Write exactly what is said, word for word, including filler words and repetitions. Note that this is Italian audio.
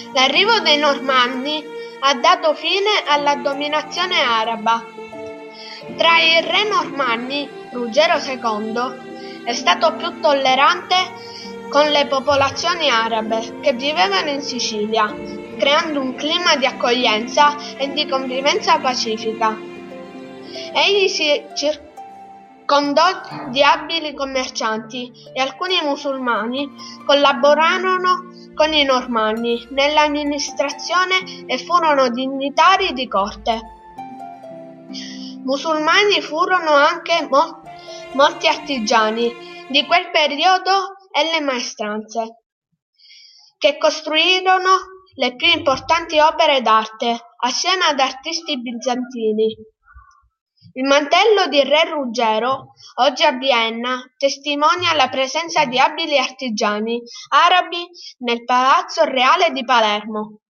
L'arrivo dei Normanni ha dato fine alla dominazione araba. Tra i re normanni, Ruggero secondo è stato più tollerante con le popolazioni arabe che vivevano in Sicilia, creando un clima di accoglienza e di convivenza pacifica. Egli si circondò di abili commercianti e alcuni musulmani collaborarono con i Normanni nell'amministrazione e furono dignitari di corte. Musulmani furono anche mo- molti artigiani di quel periodo e le maestranze, che costruirono le più importanti opere d'arte assieme ad artisti bizantini. Il mantello di Re Ruggero, oggi a Vienna, testimonia la presenza di abili artigiani arabi nel Palazzo Reale di Palermo.